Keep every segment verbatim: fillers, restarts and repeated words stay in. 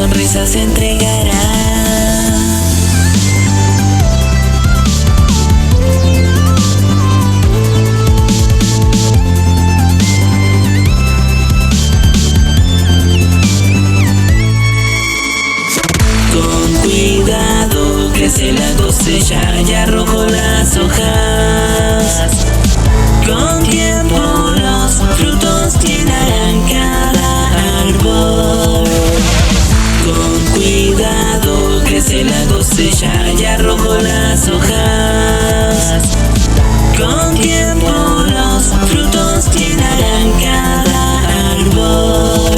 sonrisa se entregará. Crece la cosecha, ya rojo las hojas. Con tiempo los frutos llenarán cada árbol. Con cuidado crece la cosecha, ya rojo las hojas. Con tiempo los frutos llenarán cada árbol.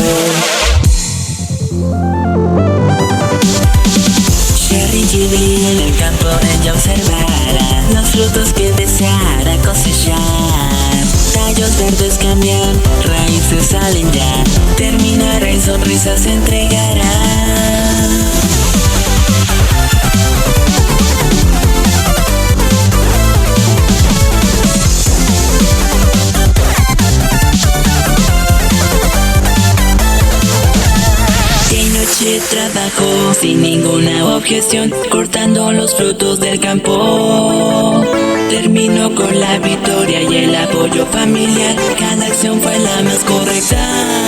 En el campo ella observará los frutos que deseara cosechar. Tallos verdes cambian, raíces salen ya. Terminará y sonrisas se entregará. Trabajó sin ninguna objeción, cortando los frutos del campo. Terminó con la victoria y el apoyo familiar. Cada acción fue la más correcta.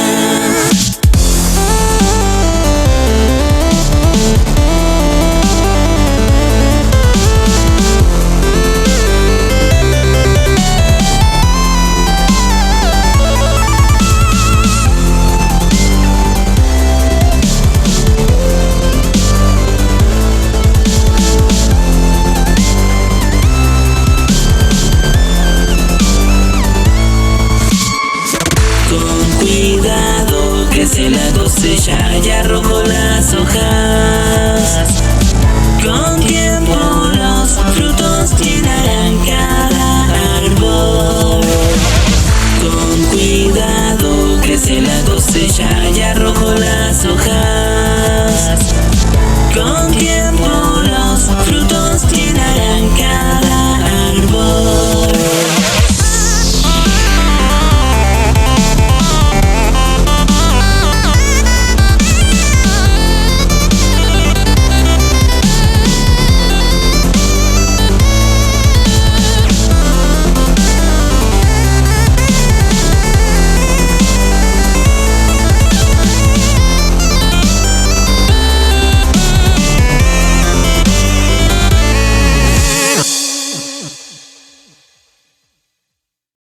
Crece la cosecha, ya rojo las hojas. Con tiempo los frutos llenarán cada árbol. Con cuidado crece la cosecha, ya rojo las hojas.